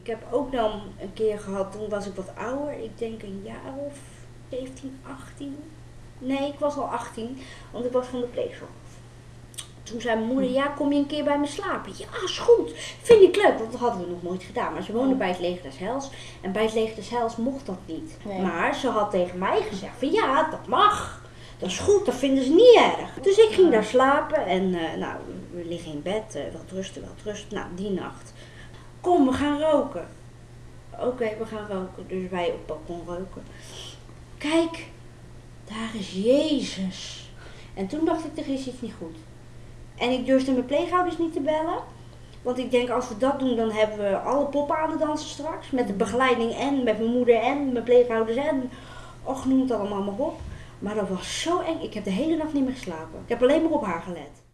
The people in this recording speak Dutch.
Ik heb ook dan een keer gehad, toen was ik wat ouder. Ik denk een jaar of 17, 18. Nee, ik was al 18, want ik was van de pleegzorg. Toen zei mijn moeder, ja, kom je een keer bij me slapen? Ja, is goed. Vind ik leuk, want dat hadden we nog nooit gedaan. Maar ze woonde bij het Leger des Heils. En bij het Leger des Heils mocht dat niet. Nee. Maar ze had tegen mij gezegd van, ja, dat mag. Dat is goed, dat vinden ze niet erg. Dus ik ging daar slapen en nou, we liggen in bed, wel rusten. Nou, die nacht. Kom, we gaan roken. Oké, we gaan roken. Dus wij op het balkon roken. Kijk, daar is Jezus. En toen dacht ik, er is iets niet goed. En ik durfde mijn pleegouders niet te bellen. Want ik denk, als we dat doen, dan hebben we alle poppen aan het dansen straks. Met de begeleiding en met mijn moeder en mijn pleegouders en... Och, noem het allemaal maar op. Maar dat was zo eng. Ik heb de hele nacht niet meer geslapen. Ik heb alleen maar op haar gelet.